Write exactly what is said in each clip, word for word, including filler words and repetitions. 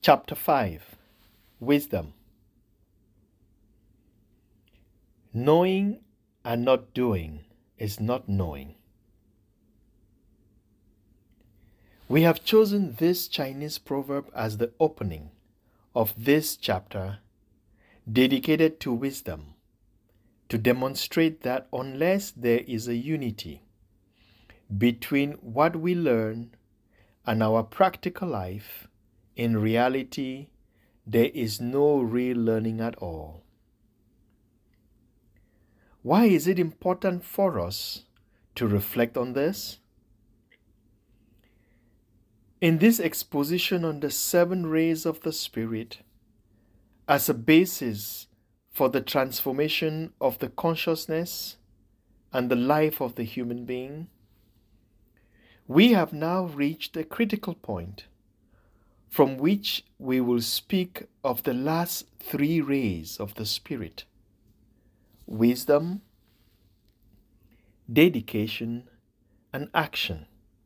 Chapter five. Wisdom. Knowing and not doing is not knowing. We have chosen this Chinese proverb as the opening of this chapter, dedicated to wisdom, to demonstrate that unless there is a unity between what we learn and our practical life, in reality, there is no real learning at all. Why is it important for us to reflect on this? In this exposition on the seven rays of the Spirit, as a basis for the transformation of the consciousness and the life of the human being, we have now reached a critical point from which we will speak of the last three rays of the Spirit: wisdom, dedication, and action.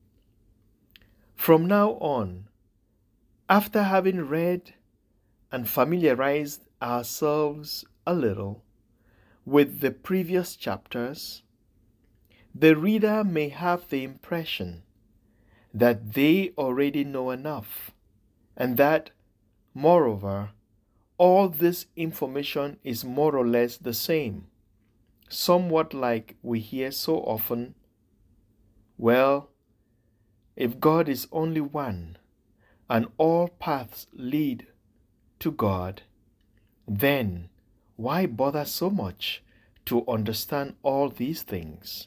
From now on, after having read and familiarized ourselves a little with the previous chapters, the reader may have the impression that they already know enough, and that, moreover, all this information is more or less the same, somewhat like we hear so often, well, if God is only one, and all paths lead to God, then why bother so much to understand all these things?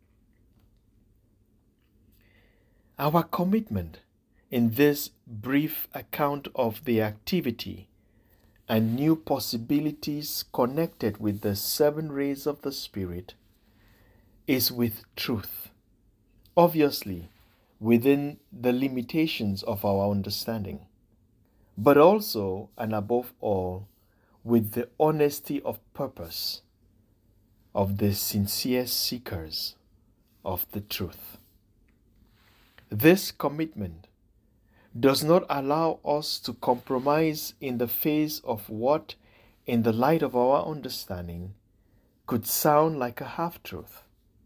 Our commitment in this brief account of the activity and new possibilities connected with the seven rays of the Spirit is with truth, obviously within the limitations of our understanding, but also and above all with the honesty of purpose of the sincere seekers of the truth. This commitment does not allow us to compromise in the face of what, in the light of our understanding, could sound like a half-truth.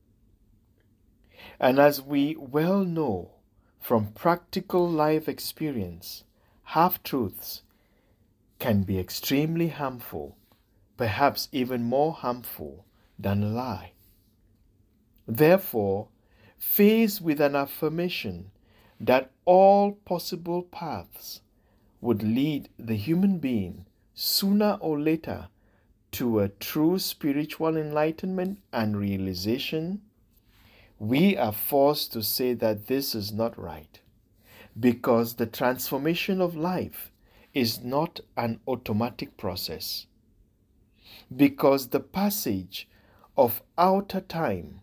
And as we well know from practical life experience, half-truths can be extremely harmful, perhaps even more harmful than a lie. Therefore, faced with an affirmation that all possible paths would lead the human being sooner or later to a true spiritual enlightenment and realization, we are forced to say that this is not right, because the transformation of life is not an automatic process, because the passage of outer time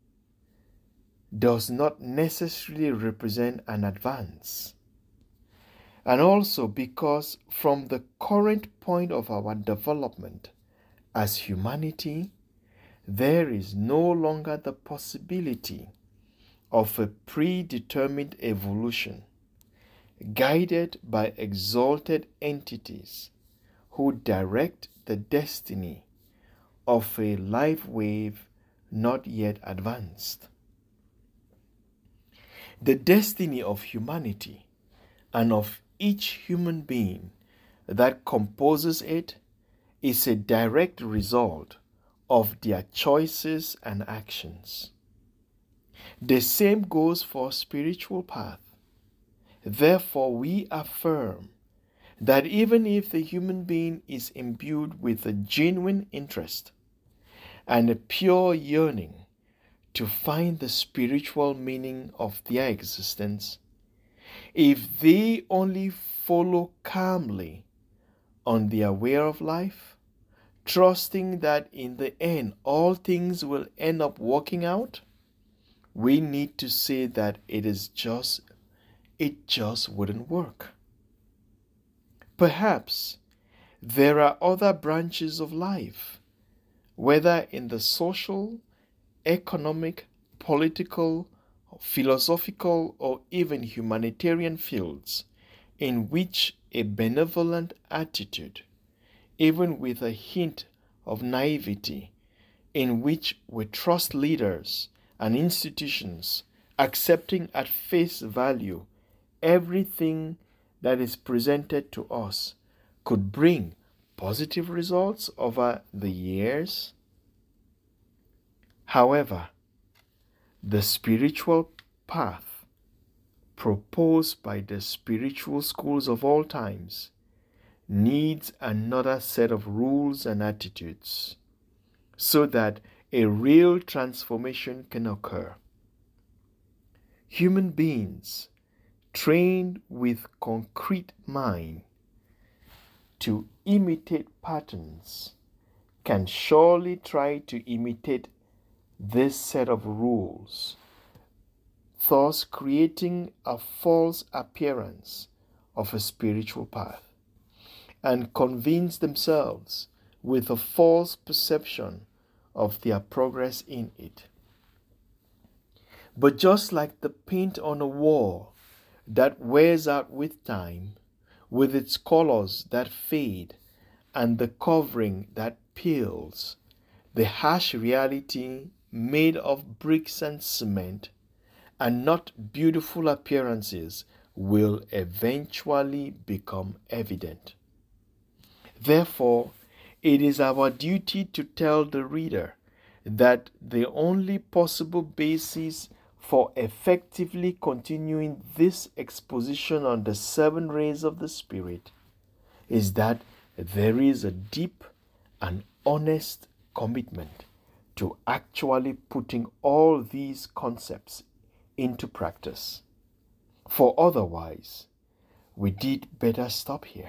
does not necessarily represent an advance, and also because from the current point of our development as humanity, there is no longer the possibility of a predetermined evolution guided by exalted entities who direct the destiny of a life wave not yet advanced. The destiny of humanity and of each human being that composes it is a direct result of their choices and actions. The same goes for spiritual path. Therefore, we affirm that even if the human being is imbued with a genuine interest and a pure yearning to find the spiritual meaning of their existence, if they only follow calmly on their way of life, trusting that in the end all things will end up working out, we need to say that it is just, it just wouldn't work. Perhaps there are other branches of life, whether in the social, economic, political, philosophical, or even humanitarian fields, in which a benevolent attitude, even with a hint of naivety, in which we trust leaders and institutions, accepting at face value everything that is presented to us, could bring positive results over the years. However, the spiritual path proposed by the spiritual schools of all times needs another set of rules and attitudes so that a real transformation can occur. Human beings trained with concrete mind to imitate patterns can surely try to imitate this set of rules, thus creating a false appearance of a spiritual path, and convince themselves with a false perception of their progress in it. But just like the paint on a wall that wears out with time, with its colors that fade and the covering that peels, the harsh reality made of bricks and cement and not beautiful appearances will eventually become evident. Therefore, it is our duty to tell the reader that the only possible basis for effectively continuing this exposition on the seven rays of the Spirit is that there is a deep and honest commitment to actually putting all these concepts into practice. For otherwise, we did better stop here.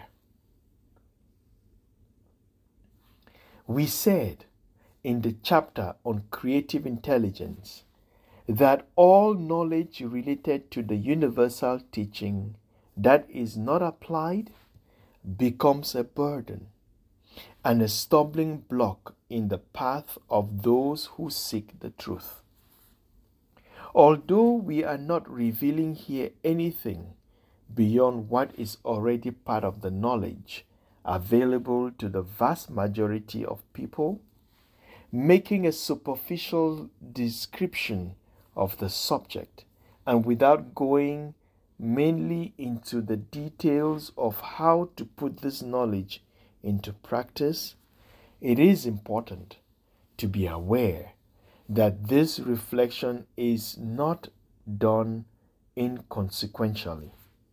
We said in the chapter on creative intelligence that all knowledge related to the universal teaching that is not applied becomes a burden and a stumbling block in the path of those who seek the truth. Although we are not revealing here anything beyond what is already part of the knowledge available to the vast majority of people, making a superficial description of the subject and without going mainly into the details of how to put this knowledge into practice, it is important to be aware that this reflection is not done inconsequentially.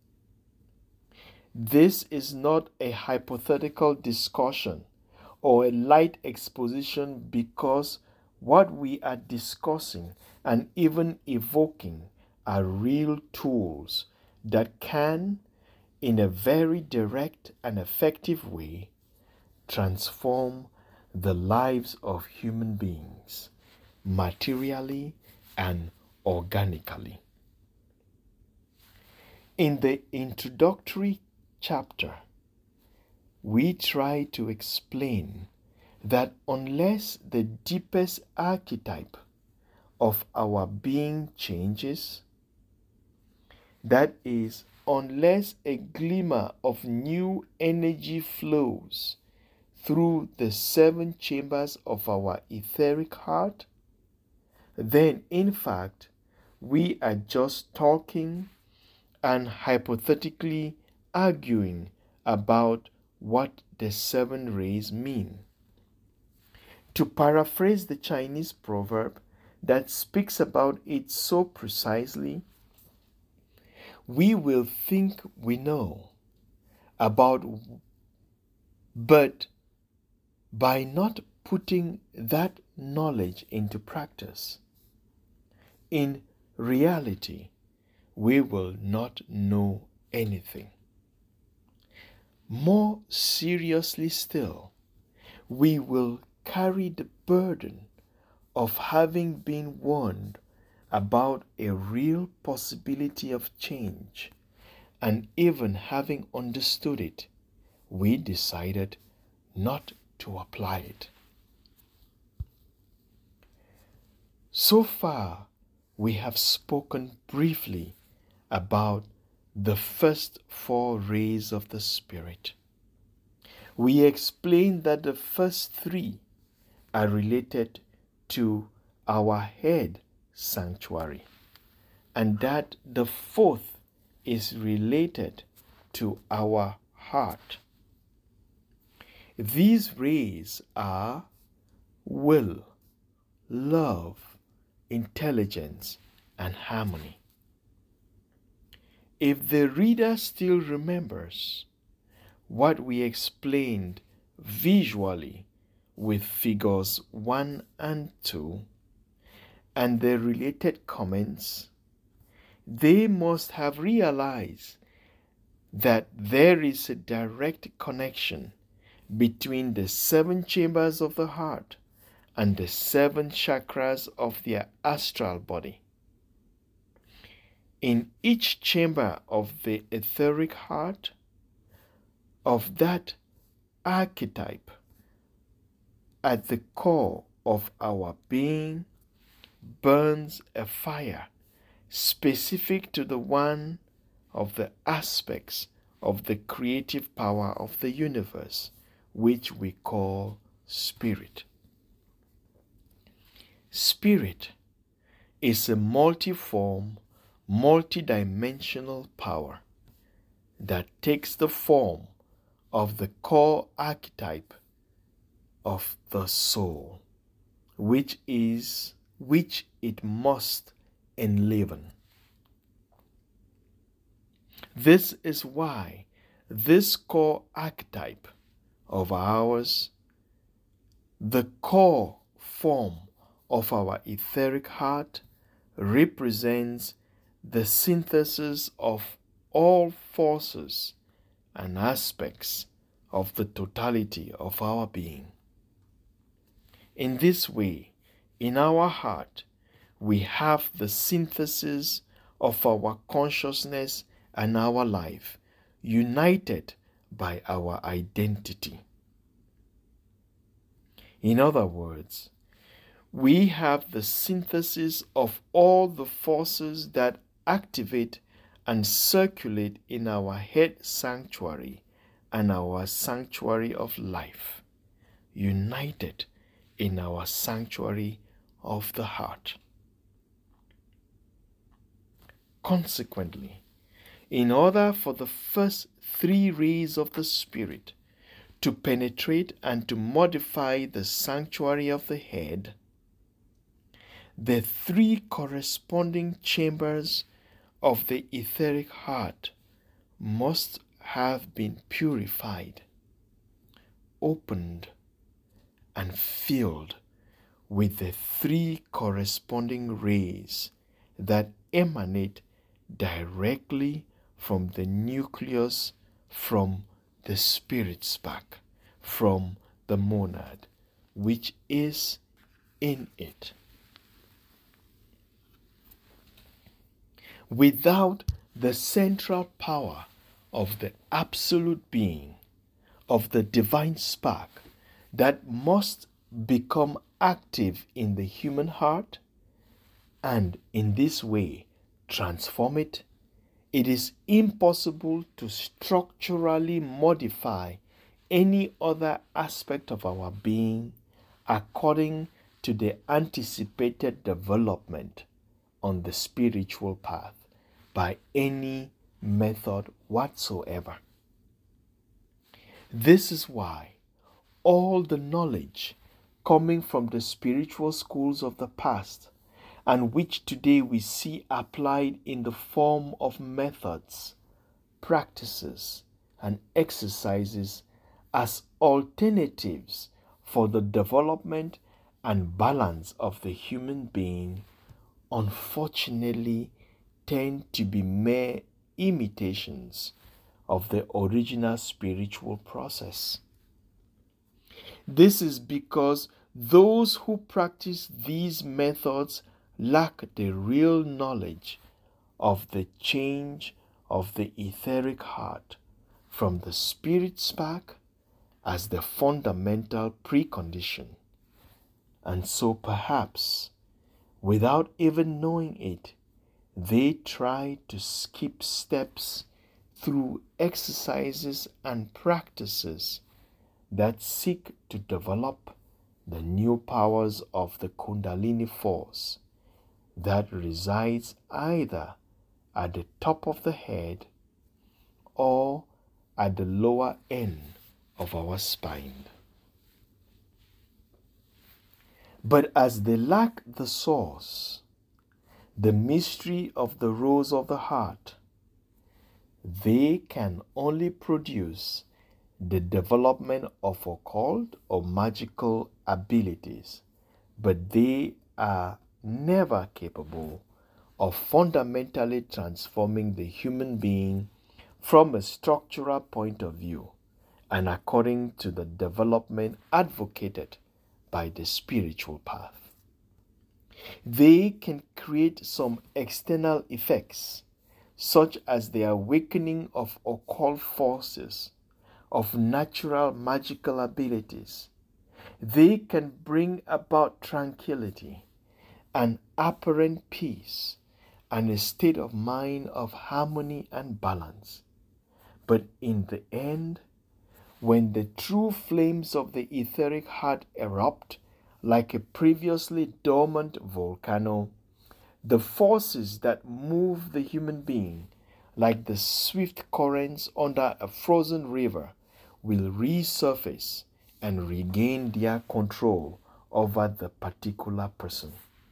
This is not a hypothetical discussion or a light exposition, because what we are discussing and even evoking are real tools that can, in a very direct and effective way, transform the lives of human beings, materially and organically. In the introductory chapter, we try to explain that unless the deepest archetype of our being changes, that is, unless a glimmer of new energy flows through the seven chambers of our etheric heart, then in fact we are just talking and hypothetically arguing about what the seven rays mean. To paraphrase the Chinese proverb that speaks about it so precisely, we will think we know about, but by not putting that knowledge into practice, in reality, we will not know anything. More seriously still, we will carry the burden of having been warned about a real possibility of change, and even having understood it, we decided not to apply it. So far, we have spoken briefly about the first four rays of the Spirit. We explained that the first three are related to our head sanctuary, and that the fourth is related to our heart. These rays are will, love, intelligence, and harmony. If the reader still remembers what we explained visually with figures one and two and the related comments, they must have realized that there is a direct connection between the seven chambers of the heart and the seven chakras of the astral body. In each chamber of the etheric heart, of that archetype at the core of our being, burns a fire specific to the one of the aspects of the creative power of the universe, which we call spirit. Spirit is a multiform, multidimensional power that takes the form of the core archetype of the soul, which is which it must enliven. This is why this core archetype of ours, the core form of our etheric heart, represents the synthesis of all forces and aspects of the totality of our being. In this way, in our heart, we have the synthesis of our consciousness and our life, united by our identity. In other words, we have the synthesis of all the forces that activate and circulate in our head sanctuary and our sanctuary of life, united in our sanctuary of the heart. Consequently, in order for the first three rays of the Spirit to penetrate and to modify the sanctuary of the head, the three corresponding chambers of the etheric heart must have been purified, opened, and filled with the three corresponding rays that emanate directly from the nucleus, from the spirit spark, from the monad, which is in it. Without the central power of the absolute being, of the divine spark that must become active in the human heart, and in this way transform it, it is impossible to structurally modify any other aspect of our being according to the anticipated development on the spiritual path by any method whatsoever. This is why all the knowledge coming from the spiritual schools of the past, and which today we see applied in the form of methods, practices, and exercises as alternatives for the development and balance of the human being, unfortunately tend to be mere imitations of the original spiritual process. This is because those who practice these methods lack the real knowledge of the change of the etheric heart from the spirit spark as the fundamental precondition, and so perhaps, without even knowing it, They try to skip steps through exercises and practices that seek to develop the new powers of the Kundalini force that resides either at the top of the head or at the lower end of our spine. But as they lack the source, the mystery of the rose of the heart, they can only produce the development of occult or magical abilities, but they are never capable of fundamentally transforming the human being from a structural point of view and according to the development advocated by the spiritual path. They can create some external effects, such as the awakening of occult forces, of natural magical abilities. They can bring about tranquility, an apparent peace, and a state of mind of harmony and balance. But in the end, when the true flames of the etheric heart erupt like a previously dormant volcano, the forces that move the human being, like the swift currents under a frozen river, will resurface and regain their control over the particular person.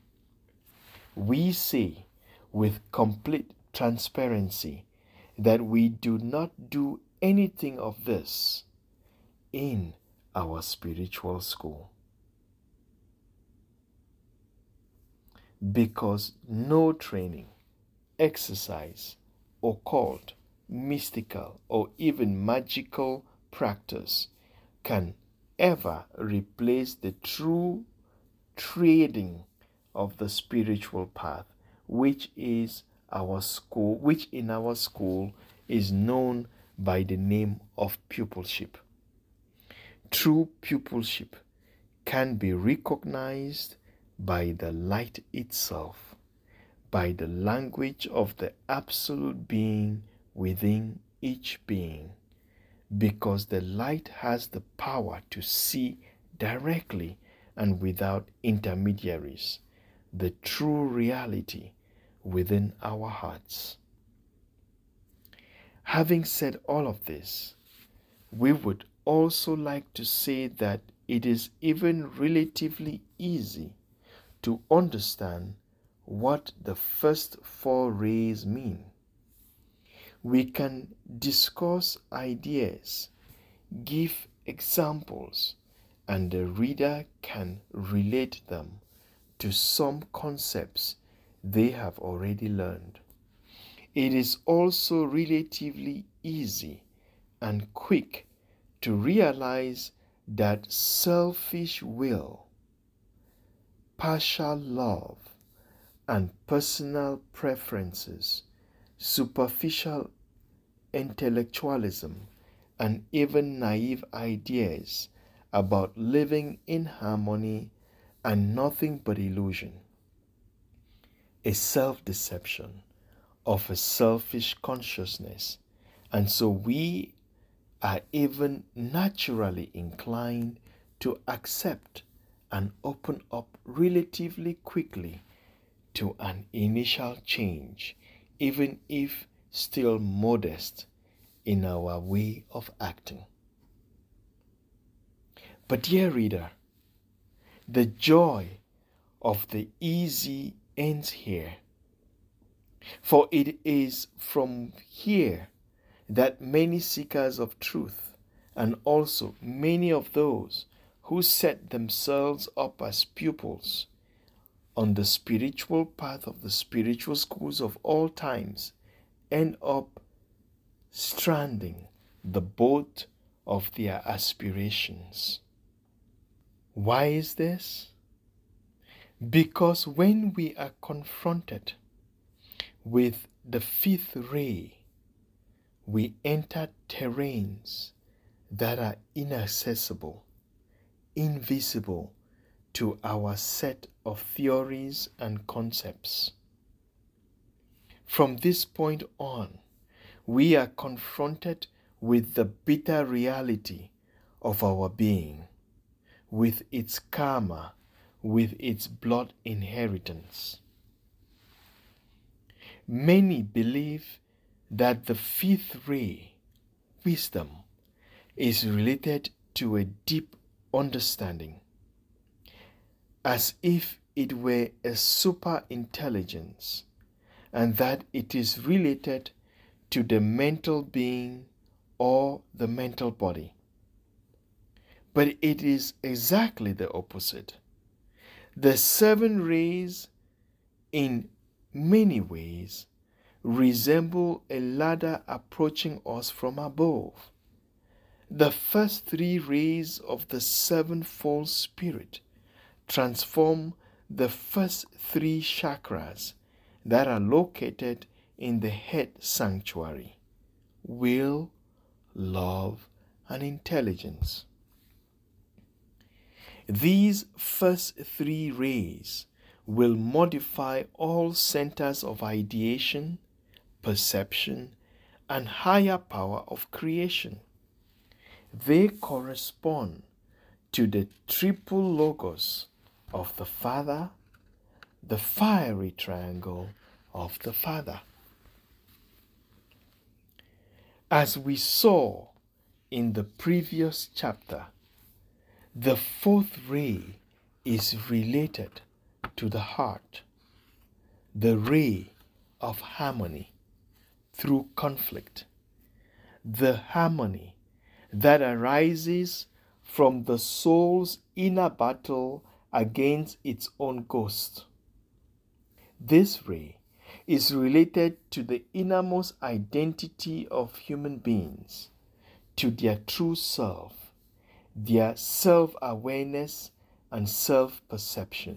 We say with complete transparency that we do not do anything of this in our spiritual school, because no training, exercise, occult, mystical, or even magical practice can ever replace the true trading of the spiritual path, which is our school, which in our school is known by the name of pupilship. True pupilship can be recognized by the light itself, by the language of the absolute being within each being, because the light has the power to see directly and without intermediaries the true reality within our hearts. Having said all of this, we would also like to say that it is even relatively easy to understand what the first four rays mean. We can discuss ideas, give examples, and the reader can relate them to some concepts they have already learned. It is also relatively easy and quick to realize that selfish will, partial love, and personal preferences, superficial intellectualism, and even naive ideas about living in harmony and nothing but illusion, a self-deception of a selfish consciousness, and so we are even naturally inclined to accept and open up relatively quickly to an initial change, even if still modest in our way of acting. But dear reader, the joy of the easy ends here, for it is from here that many seekers of truth, and also many of those who set themselves up as pupils on the spiritual path of the spiritual schools of all times, end up stranding the boat of their aspirations. Why is this? Because when we are confronted with the fifth ray, we enter terrains that are inaccessible, invisible to our set of theories and concepts. From this point on, we are confronted with the bitter reality of our being, with its karma, with its blood inheritance. Many believe that the fifth ray, wisdom, is related to a deep understanding, as if it were a super intelligence, and that it is related to the mental being or the mental body. But it is exactly the opposite. The seven rays, in many ways, resemble a ladder approaching us from above. The first three rays of the sevenfold spirit transform the first three chakras that are located in the head sanctuary: will, love, and intelligence. These first three rays will modify all centers of ideation, perception, and higher power of creation. They correspond to the triple logos of the Father, the fiery triangle of the Father. As we saw in the previous chapter, the fourth ray is related to the heart, the ray of harmony through conflict, the harmony that arises from the soul's inner battle against its own ghost. This ray is related to the innermost identity of human beings, to their true self, their self-awareness and self-perception.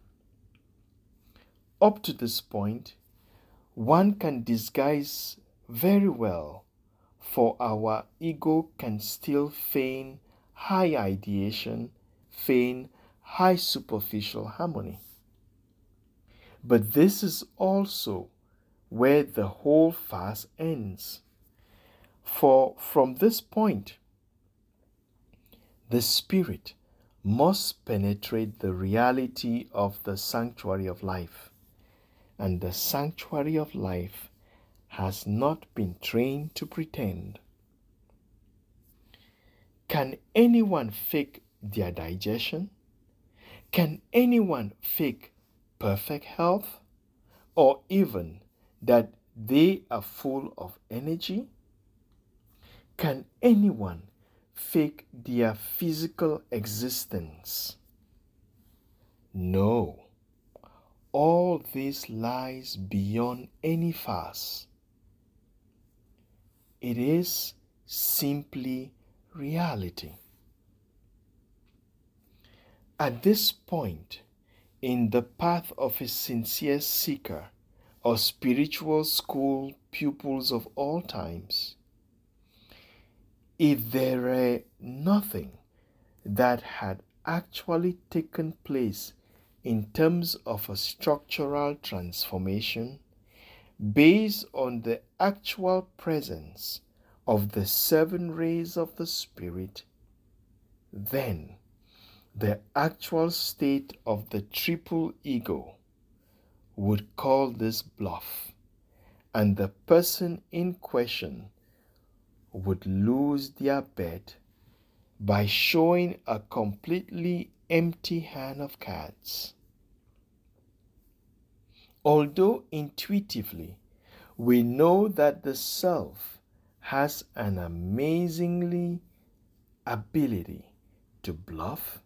Up to this point, one can disguise very well, for our ego can still feign high ideation, feign high superficial harmony. But this is also where the whole farce ends. For from this point, the spirit must penetrate the reality of the sanctuary of life, and the sanctuary of life has not been trained to pretend. Can anyone fake their digestion? Can anyone fake perfect health, or even that they are full of energy? Can anyone fake their physical existence? No. All this lies beyond any farce. It is simply reality. At this point in the path of a sincere seeker or spiritual school pupils of all times, if there were nothing that had actually taken place in terms of a structural transformation based on the actual presence of the seven rays of the Spirit, then the actual state of the triple ego would call this bluff, and the person in question would lose their bet by showing a completely empty hand of cards. Although intuitively we know that the self has an amazingly ability to bluff,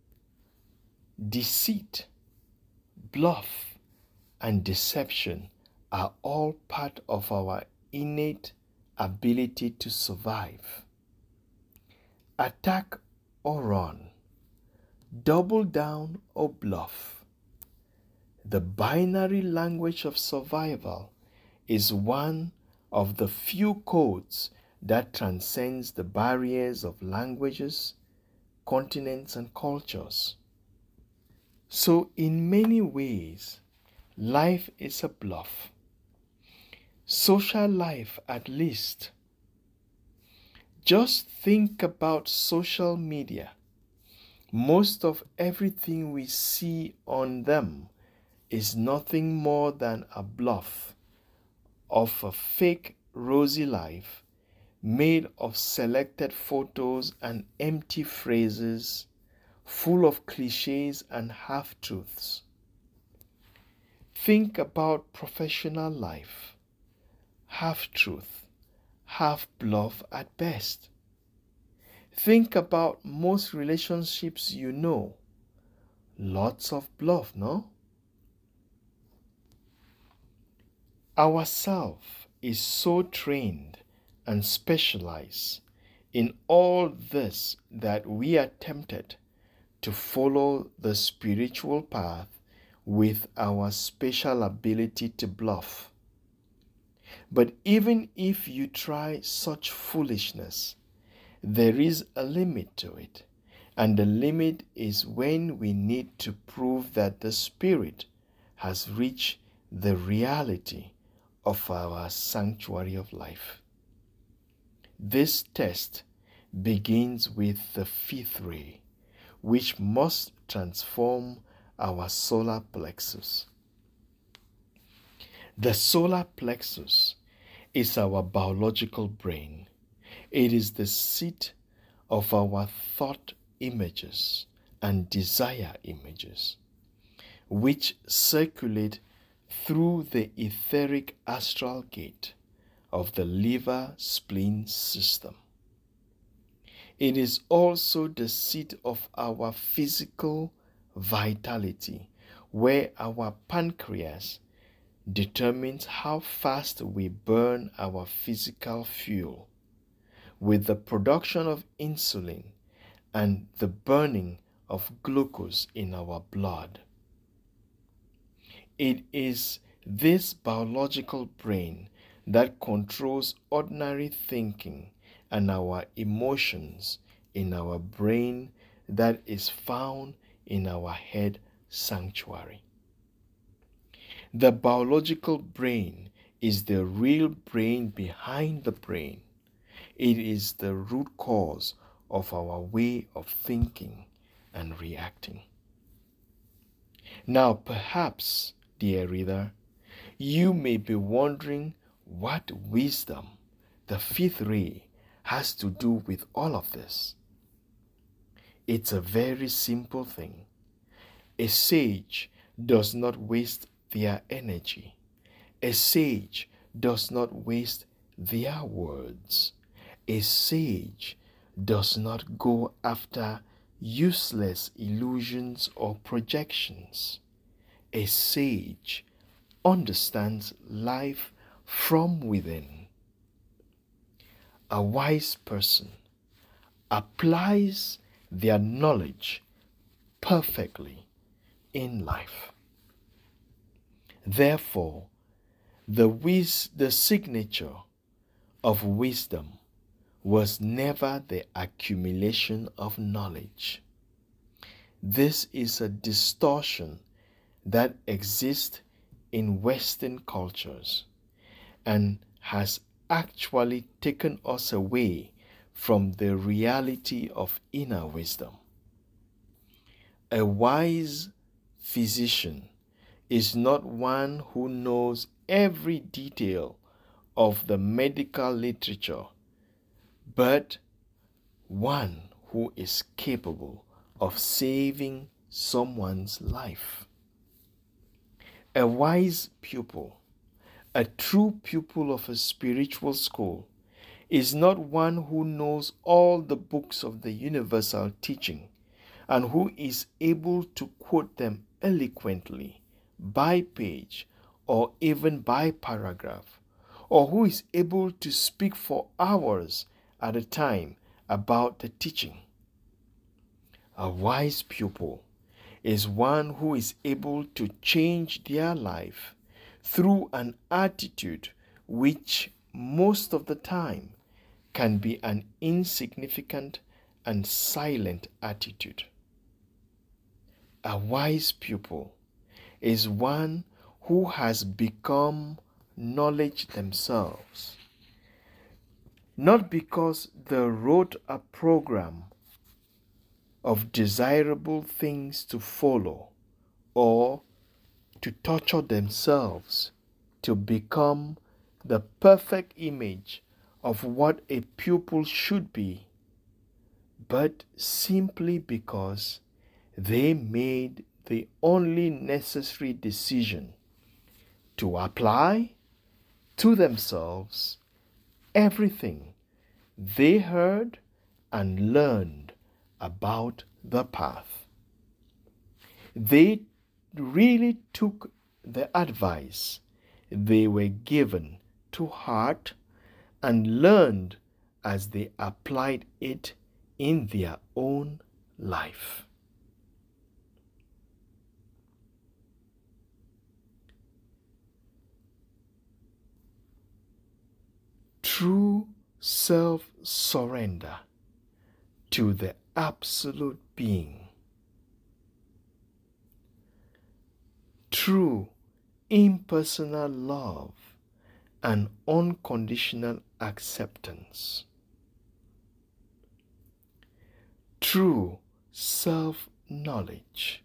deceit, bluff, and deception are all part of our innate ability to survive. Attack or run, double down or bluff. The binary language of survival is one of the few codes that transcends the barriers of languages, continents, and cultures. So in many ways, life is a bluff. social life at least. Just think about social media. Most of everything we see on them is nothing more than a bluff of a fake rosy life made of selected photos and empty phrases full of cliches and half-truths. Think about professional life. Half-truth, half-bluff at best. Think about most relationships you know. Lots of bluff, no? Our self is so trained and specialized in all this that we are tempted to follow the spiritual path with our special ability to bluff. But even if you try such foolishness, there is a limit to it, and the limit is when we need to prove that the Spirit has reached the reality of our sanctuary of life. This test begins with the fifth ray, which must transform our solar plexus. The solar plexus is our biological brain. It is the seat of our thought images and desire images, which circulate through the etheric astral gate of the liver spleen system. It is also the seat of our physical vitality, where our pancreas determines how fast we burn our physical fuel, with the production of insulin and the burning of glucose in our blood. It is this biological brain that controls ordinary thinking and our emotions in our brain that is found in our head sanctuary. The biological brain is the real brain behind the brain. It is the root cause of our way of thinking and reacting. Now, perhaps, dear reader, you may be wondering what wisdom, the fifth ray, has to do with all of this. It's a very simple thing. A sage does not waste their energy. A sage does not waste their words. A sage does not go after useless illusions or projections. A sage understands life from within. A wise person applies their knowledge perfectly in life. Therefore, the, wis- the signature of wisdom was never the accumulation of knowledge. This is a distortion that exists in Western cultures and has actually taken us away from the reality of inner wisdom. A wise physician is not one who knows every detail of the medical literature, but one who is capable of saving someone's life. A wise pupil, a true pupil of a spiritual school, is not one who knows all the books of the universal teaching and who is able to quote them eloquently by page or even by paragraph, or who is able to speak for hours at a time about the teaching. A wise pupil is one who is able to change their life through an attitude which most of the time can be an insignificant and silent attitude. A wise pupil is one who has become knowledge themselves, not because they wrote a program of desirable things to follow or to torture themselves to become the perfect image of what a pupil should be, but simply because they made the only necessary decision to apply to themselves everything they heard and learned about the path. They really took the advice they were given to heart and learned as they applied it in their own life. True self-surrender to the absolute being. True impersonal love and unconditional acceptance. True self-knowledge.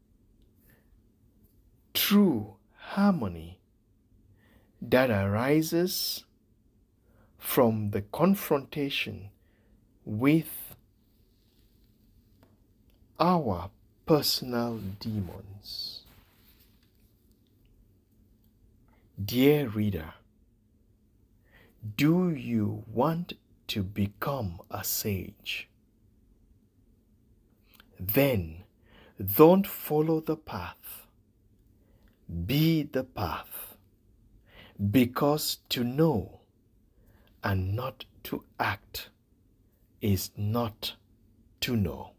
True harmony that arises from the confrontation with our personal demons. Dear reader, do you want to become a sage? Then don't follow the path. Be the path, because to know and not to act is not to know.